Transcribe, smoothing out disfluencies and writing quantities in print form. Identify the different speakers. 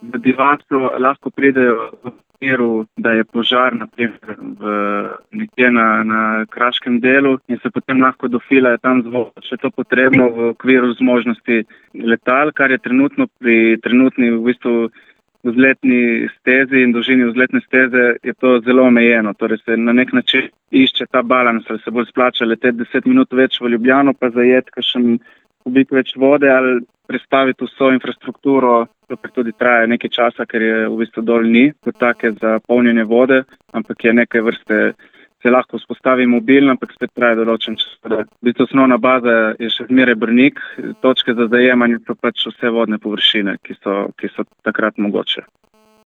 Speaker 1: v Divaču lahko pridejo v primeru, da je požar naprimer nekje na kraškem delu in se potem lahko dofilajo tam z vodo. Še to potrebno v okviru zmožnosti letal, kar je trenutno pri trenutni v bistvu vzletni stezi in dolžini vzletne steze je to zelo omejeno. Torej se na nek način išče ta balans, ali se bolj splača leteti 10 minut več v Ljubljano pa zajeti kakšen kubik več vode ali prestaviti vso infrastrukturo, ker tudi traja nekaj časa, ker je v bistvu dol ni kot take za polnjenje vode, ampak je nekaj vrste, se lahko vzpostavi mobilno, ampak spet traja določen čas. V bistvu osnovna baza je še zmeraj Brnik, točke za zajemanje so pač vse vodne površine, ki so takrat mogoče.